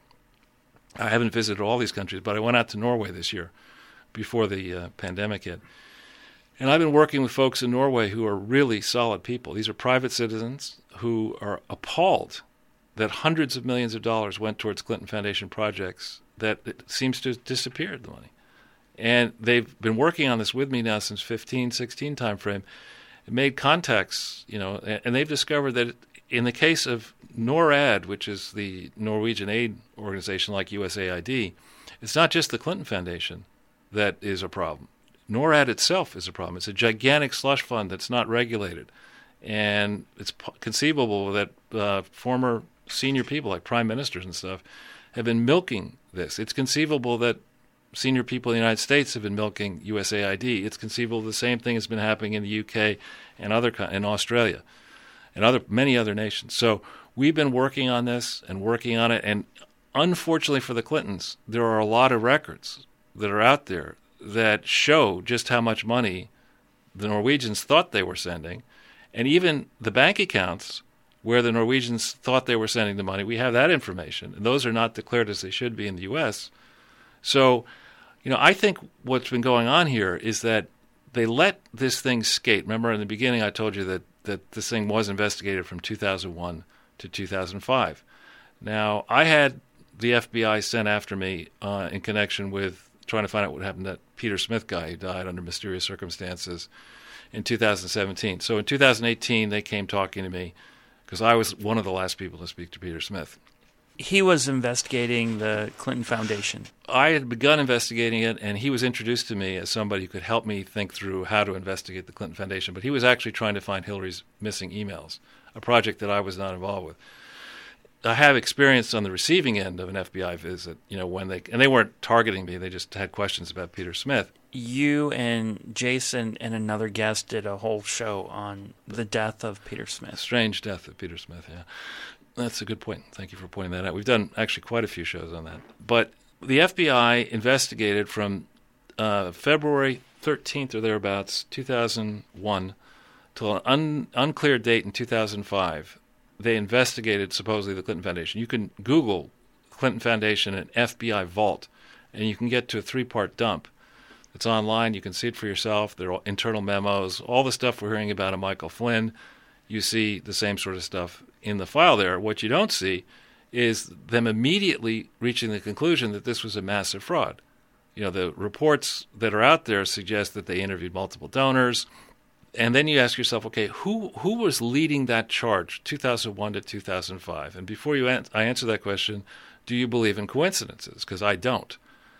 I haven't visited all these countries, but I went out to Norway this year before the uh, pandemic hit. And I've been working with folks in Norway who are really solid people. These are private citizens who are appalled that hundreds of millions of dollars went towards Clinton Foundation projects that it seems to have disappeared, the money. And they've been working on this with me now since fifteen, sixteen timeframe, made contacts, you know, and they've discovered that in the case of NORAD, which is the Norwegian aid organization like U S A I D, it's not just the Clinton Foundation that is a problem. NORAD itself is a problem. It's a gigantic slush fund that's not regulated. And it's conceivable that uh, former senior people like prime ministers and stuff have been milking this. It's conceivable that senior people in the United States have been milking U S A I D. It's conceivable the same thing has been happening in the U K and other in Australia and other many other nations. So we've been working on this and working on it. And unfortunately for the Clintons, there are a lot of records that are out there that show just how much money the Norwegians thought they were sending. And even the bank accounts where the Norwegians thought they were sending the money, we have that information. And those are not declared as they should be in the U S. So, you know, I think what's been going on here is that they let this thing skate. Remember in the beginning I told you that, that this thing was investigated from two thousand one to two thousand five. Now, I had the F B I sent after me uh, in connection with trying to find out what happened to that Peter Smith guy who died under mysterious circumstances in two thousand seventeen. So in two thousand eighteen, they came talking to me because I was one of the last people to speak to Peter Smith. He was investigating the Clinton Foundation. I had begun investigating it, and he was introduced to me as somebody who could help me think through how to investigate the Clinton Foundation. But he was actually trying to find Hillary's missing emails, a project that I was not involved with. I have experience on the receiving end of an F B I visit, you know, when they, and they weren't targeting me, they just had questions about Peter Smith. You and Jason and another guest did a whole show on the death of Peter Smith. Strange death of Peter Smith, yeah. That's a good point. Thank you for pointing that out. We've done actually quite a few shows on that. But the F B I investigated from uh, February thirteenth or thereabouts, two thousand one, till an un- unclear date in two thousand five. They investigated supposedly the Clinton Foundation. You can Google Clinton Foundation and F B I Vault, and you can get to a three-part dump. It's online. You can see it for yourself. There are internal memos. All the stuff we're hearing about in Michael Flynn, you see the same sort of stuff in the file there. What you don't see is them immediately reaching the conclusion that this was a massive fraud. You know, the reports that are out there suggest that they interviewed multiple donors. And then you ask yourself, okay, who who was leading that charge, two thousand one to two thousand five? And before you an- I answer that question, do you believe in coincidences? Because I don't.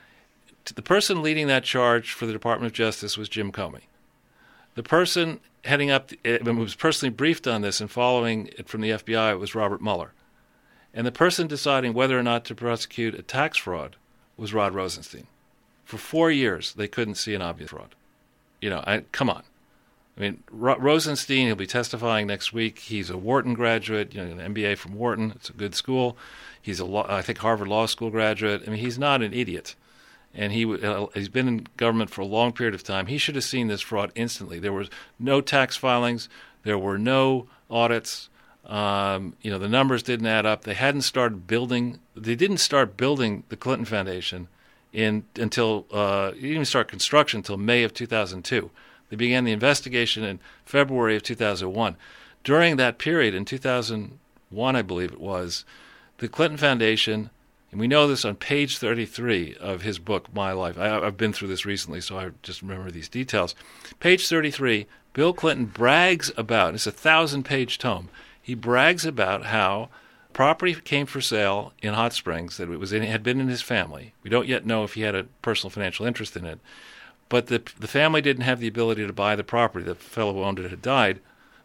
The person leading that charge for the Department of Justice was Jim Comey. The person heading up, who was personally briefed on this and following it from the F B I was Robert Mueller. And the person deciding whether or not to prosecute a tax fraud was Rod Rosenstein. For four years, they couldn't see an obvious fraud. You know, I, come on. I mean, Ro- Rosenstein, he'll be testifying next week. He's a Wharton graduate, you know, an M B A from Wharton. It's a good school. He's a, law, I think, Harvard Law School graduate. I mean, he's not an idiot. And he uh, he's been in government for a long period of time. He should have seen this fraud instantly. There was no tax filings. There were no audits. Um, you know, the numbers didn't add up. They hadn't started building. They didn't start building the Clinton Foundation in until uh, they didn't even start construction until May of two thousand two. They began the investigation in February of two thousand one. During that period, in two thousand one, I believe it was, the Clinton Foundation, and we know this on page thirty-three of his book, My Life. I, I've been through this recently, so I just remember these details. Page thirty-three, Bill Clinton brags about, it's a thousand-page tome, he brags about how property came for sale in Hot Springs that it was in, had been in his family. We don't yet know if he had a personal financial interest in it. But the the family didn't have the ability to buy the property. The fellow who owned it had died.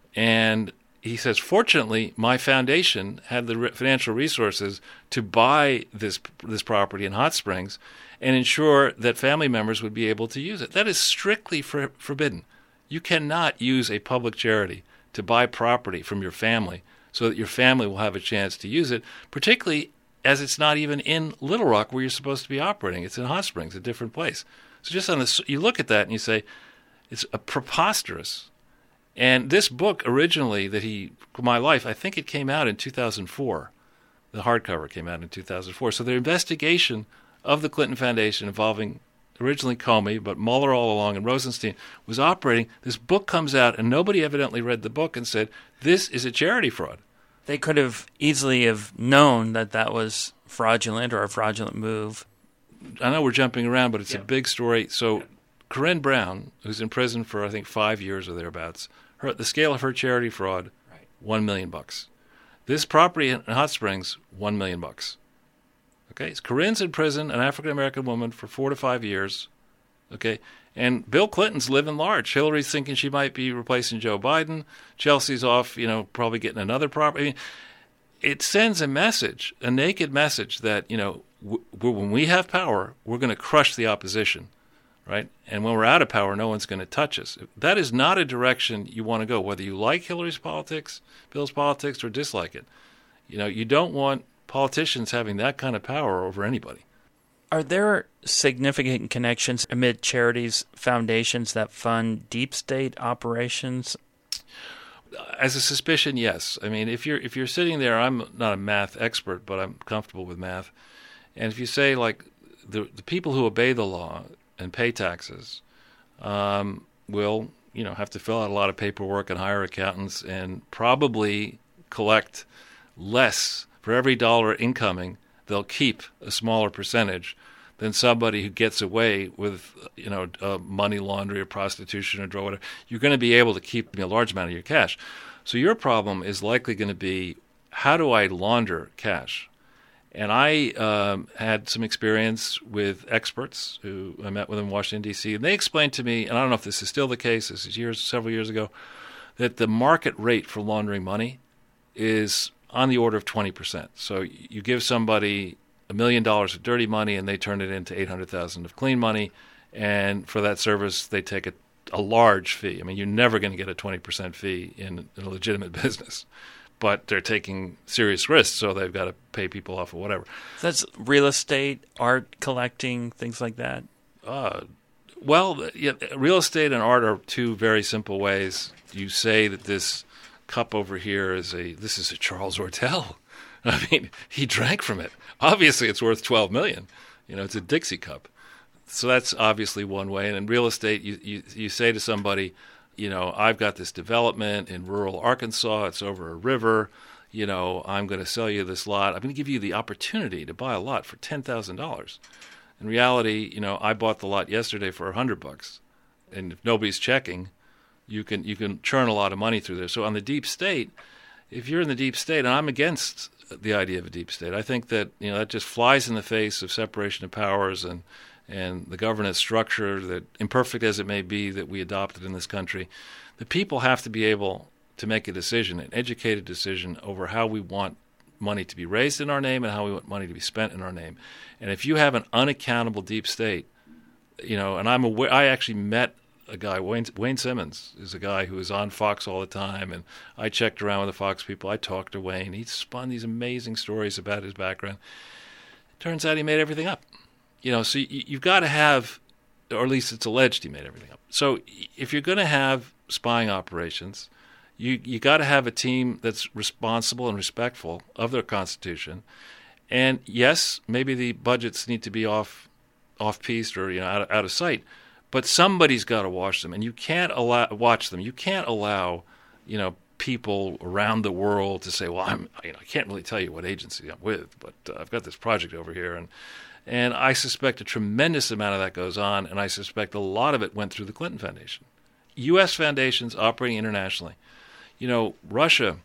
And he says, fortunately, my foundation had the re- financial resources to buy this this property in Hot Springs and ensure that family members would be able to use it. That is strictly for, forbidden. You cannot use a public charity to buy property from your family so that your family will have a chance to use it, particularly as it's not even in Little Rock where you're supposed to be operating. It's in Hot Springs, a different place. So just on this, you look at that and you say, it's a preposterous. And this book originally that he, My Life, I think it came out in two thousand four. The hardcover came out in two thousand four. So the investigation of the Clinton Foundation involving originally Comey, but Mueller all along and Rosenstein was operating. This book comes out and nobody evidently read the book and said, this is a charity fraud. They could have easily have known that that was fraudulent or a fraudulent move. I know we're jumping around, but it's yeah. a big story. So yeah. Corinne Brown, who's in prison for, I think, five years or thereabouts, her, the scale of her charity fraud, right. one million bucks. This property in Hot Springs, one million bucks. Okay, so Corinne's in prison, an African-American woman, for four to five years. Okay, and Bill Clinton's living large. Hillary's thinking she might be replacing Joe Biden. Chelsea's off, you know, probably getting another property. I mean, it sends a message, a naked message that, you know, w- when we have power, we're going to crush the opposition, right? And when we're out of power, no one's going to touch us. That is not a direction you want to go, whether you like Hillary's politics, Bill's politics, or dislike it. You know, you don't want politicians having that kind of power over anybody. Are there significant connections amid charities, foundations that fund deep state operations? As a suspicion, yes. I mean, if you're if you're sitting there, I'm not a math expert, but I'm comfortable with math. And if you say, like, the the people who obey the law and pay taxes um, will, you know, have to fill out a lot of paperwork and hire accountants and probably collect less for every dollar incoming. They'll keep a smaller percentage than somebody who gets away with, you know, uh, money laundering or prostitution or drug, whatever. You're going to be able to keep a large amount of your cash. So your problem is likely going to be, how do I launder cash? And I um, had some experience with experts who I met with in Washington, D C, and they explained to me, and I don't know if this is still the case, this is years, several years ago, that the market rate for laundering money is on the order of twenty percent. So you give somebody a million dollars of dirty money and they turn it into eight hundred thousand dollars of clean money, and for that service they take a, a large fee. I mean, you're never going to get a twenty percent fee in, in a legitimate business. But they're taking serious risks, so they've got to pay people off or whatever. That's real estate, art collecting, things like that? Uh, well, yeah, real estate and art are two very simple ways. You say that this cup over here is a, this is a Charles Ortel. I mean, he drank from it. Obviously, it's worth twelve million dollars. You know, it's a Dixie cup. So that's obviously one way. And in real estate, you, you, you say to somebody, you know, I've got this development in rural Arkansas. It's over a river. You know, I'm going to sell you this lot. I'm going to give you the opportunity to buy a lot for ten thousand dollars. In reality, you know, I bought the lot yesterday for a hundred bucks, and if nobody's checking, you can you can churn a lot of money through there. So on the deep state, if you're in the deep state, and I'm against the idea of a deep state, I think that, you know, that just flies in the face of separation of powers and and the governance structure, that imperfect as it may be, that we adopted in this country. The people have to be able to make a decision, an educated decision over how we want money to be raised in our name and how we want money to be spent in our name. And if you have an unaccountable deep state, you know, and I'm aware, I actually met a guy, Wayne, Wayne Simmons is a guy who is on Fox all the time, and I checked around with the Fox people. I talked to Wayne. He spun these amazing stories about his background. Turns out he made everything up. You know, so you, you've got to have, or at least it's alleged he made everything up. So if you're going to have spying operations, you you got to have a team that's responsible and respectful of their Constitution. And yes, maybe the budgets need to be off off piece or, you know, out of, out of sight, but somebody's got to watch them, and you can't allow watch them. You can't allow, you know, people around the world to say, well, I'm, you know, I can't really tell you what agency I'm with, but uh, I've got this project over here, and. And I suspect a tremendous amount of that goes on, and I suspect a lot of it went through the Clinton Foundation. U S foundations operating internationally. You know, Russia,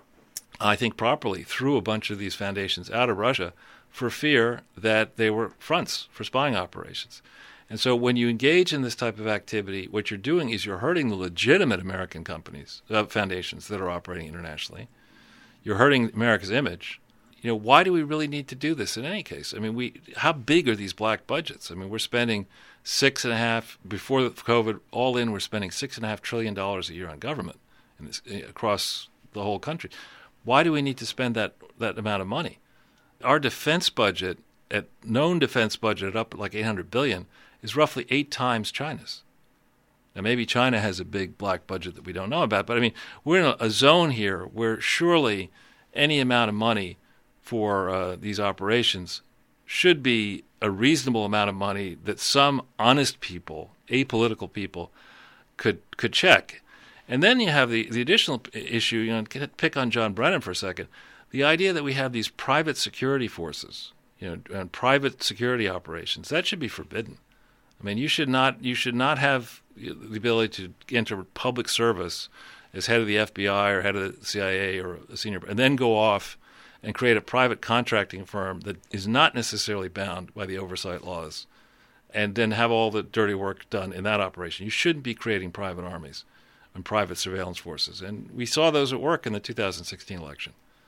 I think properly, threw a bunch of these foundations out of Russia for fear that they were fronts for spying operations. And so when you engage in this type of activity, what you're doing is you're hurting the legitimate American companies, uh, foundations that are operating internationally. You're hurting America's image. You know, why do we really need to do this in any case? I mean, we how big are these black budgets? I mean, we're spending six and a half, before COVID, all in, we're spending six and a half trillion dollars a year on government in this, across the whole country. Why do we need to spend that, that amount of money? Our defense budget, at known defense budget up at like eight hundred billion dollars, is roughly eight times China's. Now, maybe China has a big black budget that we don't know about, but I mean, we're in a, a zone here where surely any amount of money for uh, these operations should be a reasonable amount of money that some honest people, apolitical people, could could check. And then you have the, the additional issue, you know, pick on John Brennan for a second, the idea that we have these private security forces, you know, and private security operations, that should be forbidden. I mean, you should not you should not have the ability to enter public service as head of the F B I or head of the C I A or a senior, and then go off and create a private contracting firm that is not necessarily bound by the oversight laws, and then have all the dirty work done in that operation. You shouldn't be creating private armies and private surveillance forces. And we saw those at work in the two thousand sixteen election.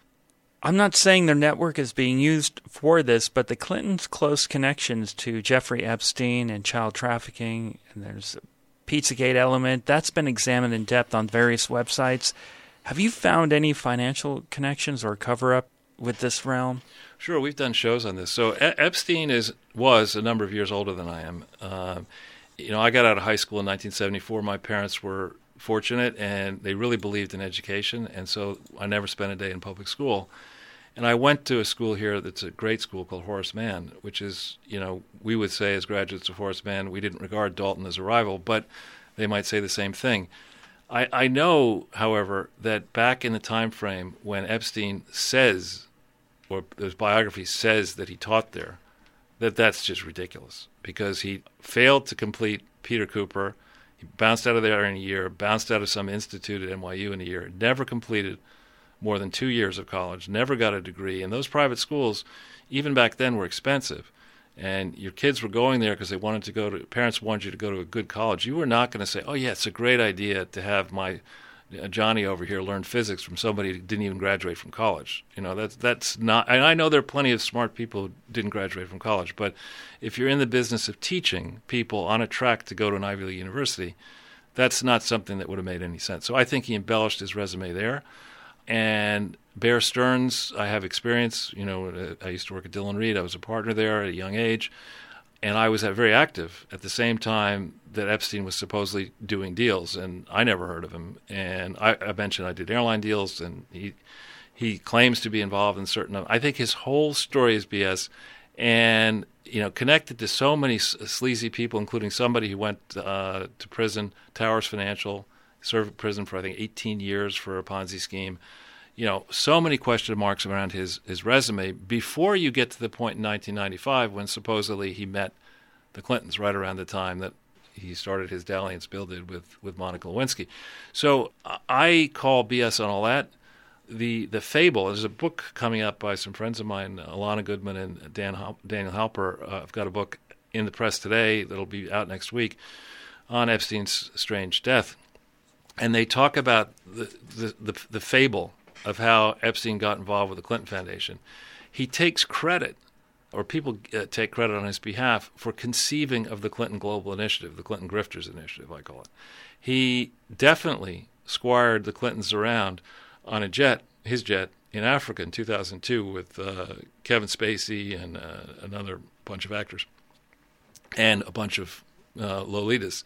I'm not saying their network is being used for this, but the Clintons' close connections to Jeffrey Epstein and child trafficking, and there's a Pizzagate element, that's been examined in depth on various websites. Have you found any financial connections or cover-up with this realm? Sure, we've done shows on this. So e- Epstein is was a number of years older than I am. Uh, you know, I got out of high school in nineteen seventy-four. My parents were fortunate, and they really believed in education, and so I never spent a day in public school. And I went to a school here that's a great school called Horace Mann, which is, you know, we would say as graduates of Horace Mann, we didn't regard Dalton as a rival, but they might say the same thing. I, I know, however, that back in the time frame when Epstein says, or his biography says that he taught there, that that's just ridiculous because he failed to complete Peter Cooper. He bounced out of there in a year, bounced out of some institute at N Y U in a year, never completed more than two years of college, never got a degree. And those private schools, even back then, were expensive. And your kids were going there because they wanted to go to, parents wanted you to go to a good college. You were not going to say, oh, yeah, it's a great idea to have my uh, Johnny over here learn physics from somebody who didn't even graduate from college. You know, that's, that's not, and I know there are plenty of smart people who didn't graduate from college, but if you're in the business of teaching people on a track to go to an Ivy League university, that's not something that would have made any sense. So I think he embellished his resume there. And Bear Stearns, I have experience. You know, I used to work at Dillon Reed. I was a partner there at a young age. And I was very active at the same time that Epstein was supposedly doing deals. And I never heard of him. And I, I mentioned I did airline deals, and he he claims to be involved in certain – I think his whole story is B S. And, you know, connected to so many sleazy people, including somebody who went uh, to prison, Towers Financial, served in prison for, I think, eighteen years for a Ponzi scheme. You know, so many question marks around his, his resume before you get to the point in nineteen ninety-five when supposedly he met the Clintons right around the time that he started his dalliance Bill did with, with Monica Lewinsky. So I call B S on all that. The the fable, there's a book coming up by some friends of mine, Alana Goodman and Dan Daniel Halper. Uh, I've got a book in the press today that'll be out next week on Epstein's strange death. And they talk about the, the, the, the fable of how Epstein got involved with the Clinton Foundation. He takes credit, or people uh, take credit on his behalf, for conceiving of the Clinton Global Initiative, the Clinton Grifters Initiative, I call it. He definitely squired the Clintons around on a jet, his jet, in Africa in two thousand two with uh, Kevin Spacey and uh, another bunch of actors and a bunch of uh, Lolitas.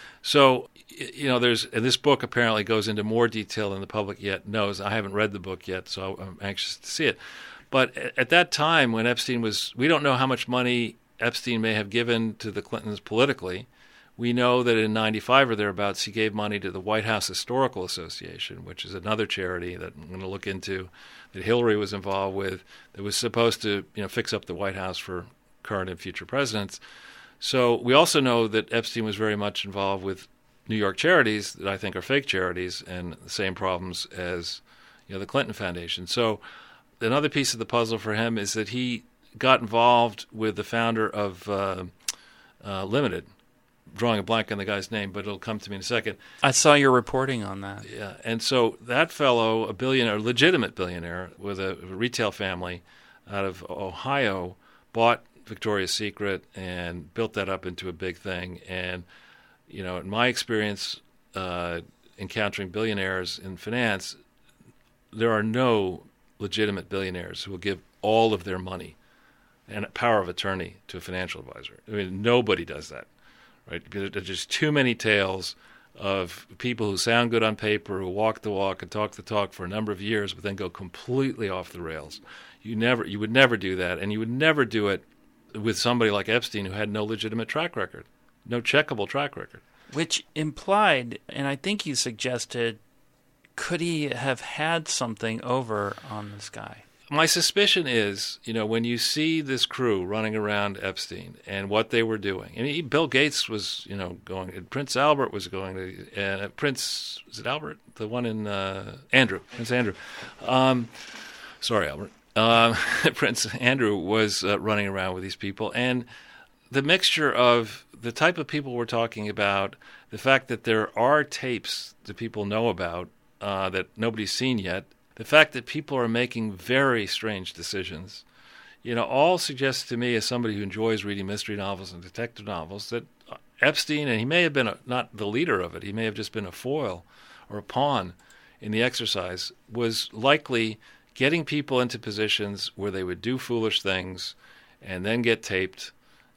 So, you know, there's and this book apparently goes into more detail than the public yet knows. I haven't read the book yet, so I'm anxious to see it. But at that time when Epstein was, we don't know how much money Epstein may have given to the Clintons politically. We know that in ninety-five or thereabouts he gave money to the White House Historical Association, which is another charity that I'm going to look into, that Hillary was involved with, that was supposed to, you know, fix up the White House for current and future presidents. So we also know that Epstein was very much involved with New York charities that I think are fake charities and the same problems as, you know, the Clinton Foundation. So another piece of the puzzle for him is that he got involved with the founder of uh, uh, Limited. Drawing a blank on the guy's name, but it'll come to me in a second. I saw your reporting on that. Yeah, and so that fellow, a billionaire, legitimate billionaire with a, a retail family out of Ohio, bought Victoria's Secret and built that up into a big thing. And, you know, in my experience uh, encountering billionaires in finance, there are no legitimate billionaires who will give all of their money and power of attorney to a financial advisor. I mean, nobody does that. Right, because there's just too many tales of people who sound good on paper, who walk the walk and talk the talk for a number of years, but then go completely off the rails. You never, you would never do that, and you would never do it with somebody like Epstein, who had no legitimate track record, no checkable track record. Which implied, and I think you suggested, could he have had something over on this guy? My suspicion is, you know, when you see this crew running around Epstein and what they were doing, I mean, Bill Gates was, you know, going, and Prince Albert was going to, and uh, Prince, is it Albert? The one in, uh, Andrew, Prince Andrew. Um, sorry, Albert. Uh, Prince Andrew was uh, running around with these people, and the mixture of the type of people we're talking about, the fact that there are tapes that people know about uh, that nobody's seen yet, the fact that people are making very strange decisions, you know, all suggests to me, as somebody who enjoys reading mystery novels and detective novels, that Epstein, and he may have been a, not the leader of it, he may have just been a foil or a pawn in the exercise, was likely getting people into positions where they would do foolish things and then get taped,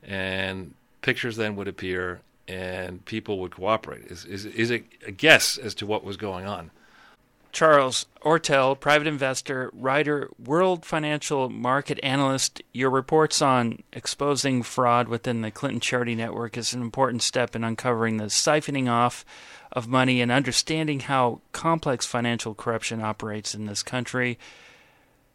and pictures then would appear, and people would cooperate. Is is is a, a guess as to what was going on. Charles Ortel, private investor, writer, world financial market analyst. Your reports on exposing fraud within the Clinton Charity Network is an important step in uncovering the siphoning off of money and understanding how complex financial corruption operates in this country.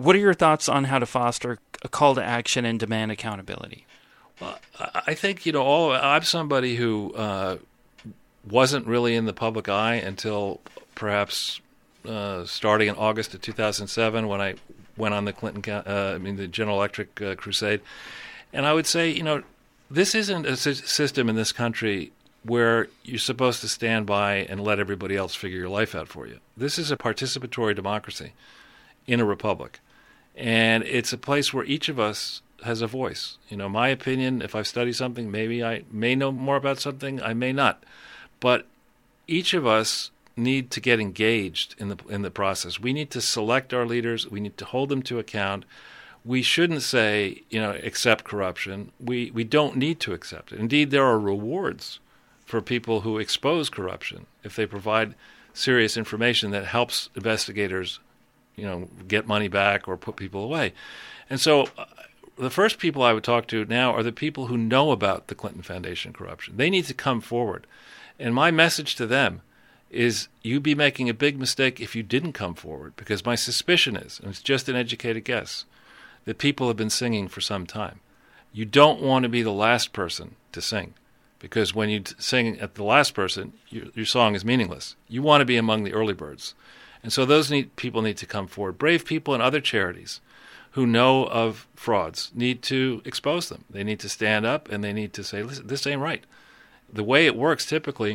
What are your thoughts on how to foster a call to action and demand accountability? Well, I think, you know, all I'm somebody who uh, wasn't really in the public eye until perhaps uh, starting in August of two thousand seven when I went on the Clinton, uh, I mean, the General Electric uh, crusade. And I would say, you know, this isn't a system in this country where you're supposed to stand by and let everybody else figure your life out for you. This is a participatory democracy in a republic. And it's a place where each of us has a voice. You know, my opinion, if I've studied something, maybe I may know more about something, I may not. But each of us need to get engaged in the in the process. We need to select our leaders. We need to hold them to account. We shouldn't say, you know, accept corruption. We, we don't need to accept it. Indeed, there are rewards for people who expose corruption if they provide serious information that helps investigators, you know, get money back or put people away. And so uh, the first people I would talk to now are the people who know about the Clinton Foundation corruption. They need to come forward. And my message to them is you'd be making a big mistake if you didn't come forward, because my suspicion is, and it's just an educated guess, that people have been singing for some time. You don't want to be the last person to sing, because when you sing at the last person, your, your song is meaningless. You want to be among the early birds. And so those need, people need to come forward. Brave people and other charities who know of frauds need to expose them. They need to stand up and they need to say, listen, this ain't right. The way it works typically,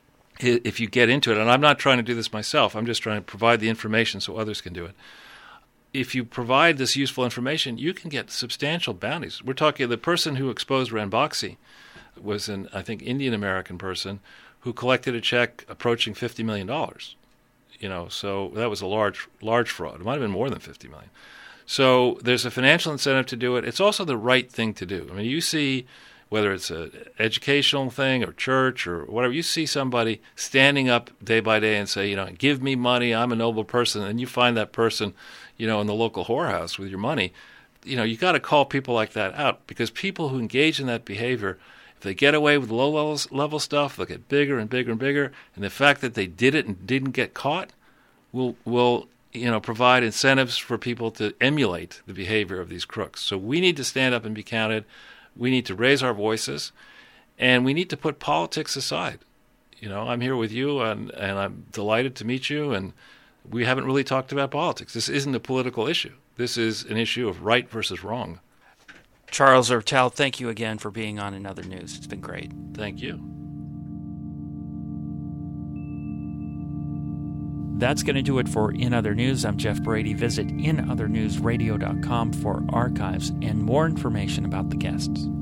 if you get into it, and I'm not trying to do this myself, I'm just trying to provide the information so others can do it. If you provide this useful information, you can get substantial bounties. We're talking, the person who exposed Ranbaxy was an, I think, Indian-American person who collected a check approaching fifty million dollars. You know, so that was a large, large fraud. It might have been more than fifty million dollars. So there's a financial incentive to do it. It's also the right thing to do. I mean, you see, whether it's an educational thing or church or whatever, you see somebody standing up day by day and say, you know, give me money, I'm a noble person, and you find that person, you know, in the local whorehouse with your money. You know, you got to call people like that out, because people who engage in that behavior, if they get away with low level, level stuff, they'll get bigger and bigger and bigger, and the fact that they did it and didn't get caught will will you know provide incentives for people to emulate the behavior of these crooks. So we need to stand up and be counted. We need to raise our voices, and we need to put politics aside. You know, I'm here with you, and, and I'm delighted to meet you, and we haven't really talked about politics. This isn't a political issue. This is an issue of right versus wrong. Charles Ertel, thank you again for being on In Other News. It's been great. Thank you. That's going to do it for In Other News. I'm Jeff Brady. Visit in other news radio dot com for archives and more information about the guests.